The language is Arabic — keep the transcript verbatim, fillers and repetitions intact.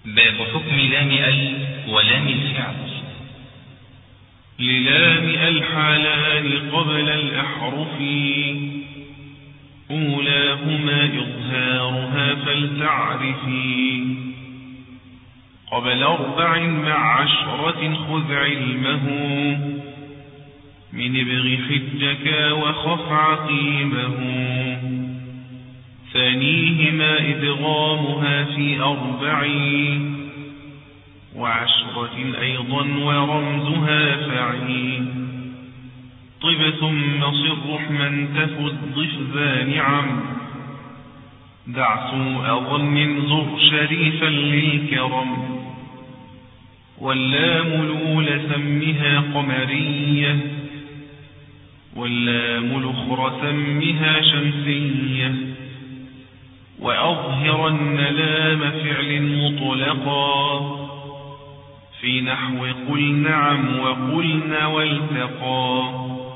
باب حكم لام ال ولام الفعل. للام الحالان قبل الأحرف، أولاهما إظهارها فلتعرفي. قبل أربع مع عشرة خذ علمه، من ابغ حجك وخف عقيمه. ثانيهما إدغامها في أربع، وعشرة أيضا ورمزها فعي. طب ثم صرح من تفد ضف ذا نعم، دع سوء ظن زر شريفا للكرم. واللام الأولى سمها قمرية، واللام الأخرى سمها شمسية. وأظهرن لام فعل مطلقا، في نحو قل نعم وقلن والتقى.